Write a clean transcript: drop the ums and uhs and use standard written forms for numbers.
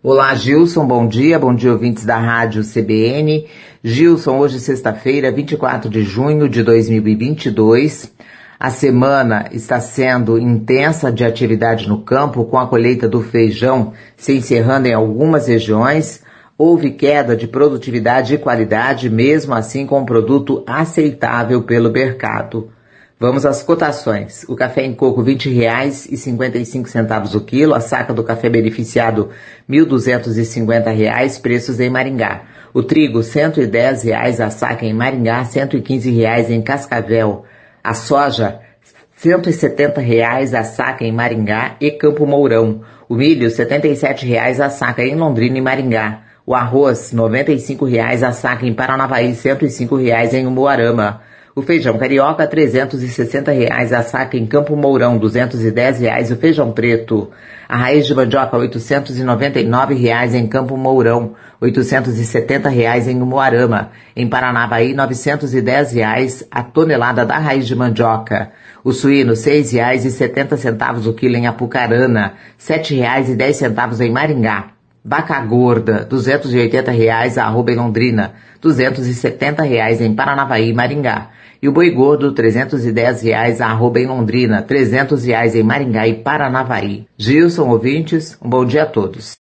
Olá, Gilson, bom dia ouvintes da Rádio CBN. Gilson, hoje sexta-feira, 24 de junho de 2022. A semana está sendo intensa de atividade no campo, com a colheita do feijão se encerrando em algumas regiões. Houve queda de produtividade e qualidade, mesmo assim com um produto aceitável pelo mercado. Vamos às cotações. O café em coco R$ 20,55 o quilo, a saca do café beneficiado R$ 1.250, preços em Maringá. O trigo R$ 110 a saca em Maringá, R$ 115 em Cascavel. A soja R$ 170 a saca em Maringá e Campo Mourão. O milho R$ 77 a saca em Londrina e Maringá. O arroz R$ 95 a saca em Paranavaí, R$ 105 em Umuarama. O feijão carioca, R$ 360 a saca em Campo Mourão, R$ 210 o feijão preto. A raiz de mandioca, R$ 899 em Campo Mourão, R$ 870 em Umuarama. Em Paranavaí, R$ 910 a tonelada da raiz de mandioca. O suíno, R$ 6,70 o quilo em Apucarana, R$ 7,10 em Maringá. Vaca gorda, R$ 280 a arroba em Londrina, R$ 270 em Paranavaí e Maringá. E o boi gordo, R$ 310 a arroba em Londrina, R$ 300 em Maringá e Paranavaí. Gilson, ouvintes, um bom dia a todos.